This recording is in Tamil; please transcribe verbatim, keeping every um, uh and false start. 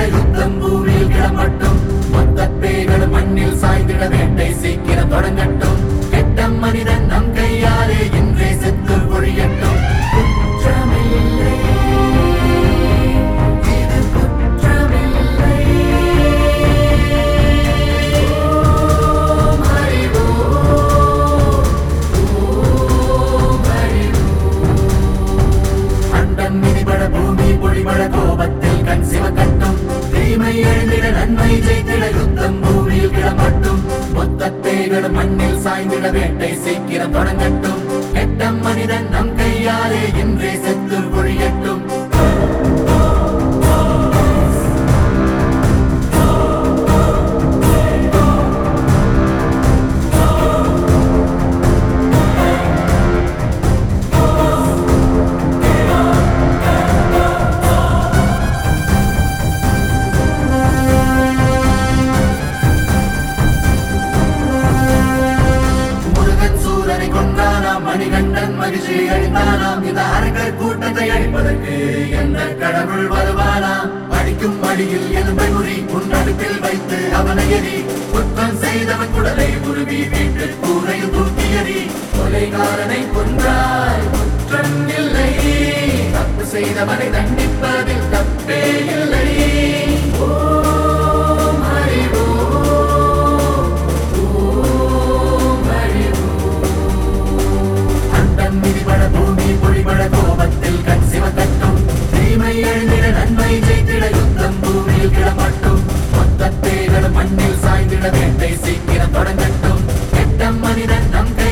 யுத்தம் பூமியில் கிளம்பட்டும். மொத்த பேய்களும் மண்ணில் சாய்ந்திட வேட்டை சீக்கிரம் தொடங்கட்டும். கெட்ட மனிதன் நம் கையாலே இன்றே செத்து ஒழியட்டும். குற்றமில்லை, இது குற்றமில்லை. ஓம் ஹரிஓ, ஓம் ஹரிஓ. அண்டம் மிதிபட பூமி பொழிபட கோபத்தில் கண் சிவக்கட்டும். தீமை எழுந்திட நன்மை ஜெயித்திட யுத்தம் பூமியில் கிளம்பட்டும். மொத்த பேய்களும் மண்ணில் சாய்ந்திட வேட்டை சீக்கிரம் தொடங்கட்டும். கெட்ட மனிதன் நம் கையாலே இன்றே செத்து ஒழியட்டும். மணிகண்டன் மகிழ்ச்சியை அளித்தானாம். இந்த அரக்கர் கூட்டத்தை அழிப்பதற்கு எந்த கடவுள் வருவானாம்? அடிக்கும் அடியில் எலும்பை முறி முன்னடுப்பில் வைத்து அவனை எரி. குற்றம் செய்தவன் குடலை உருவி வீட்டு கூரையில் தூக்கி எறி. கொலைகாரனை கொன்றாய் குற்றம் இல்லை, தப்பு செய்தவனை தண்டிப்பதில் தப்பே இல்லை. ஓம் ஹரிஓ, ஓம் ஹரிஓ. அண்டம் மிதிபட பூமி பொழிபட கோபத்தில் கண் சிவக்கட்டும். தீமை எழுந்திட நன்மை ஜெயித்திட யுத்தம் பூமியில் கிளம்பட்டும். மொத்த பேய்களும் மண்ணில் சாய்ந்திட வேட்டை சீக்கிரம் தொடங்கட்டும். கெட்ட மனிதன் நம்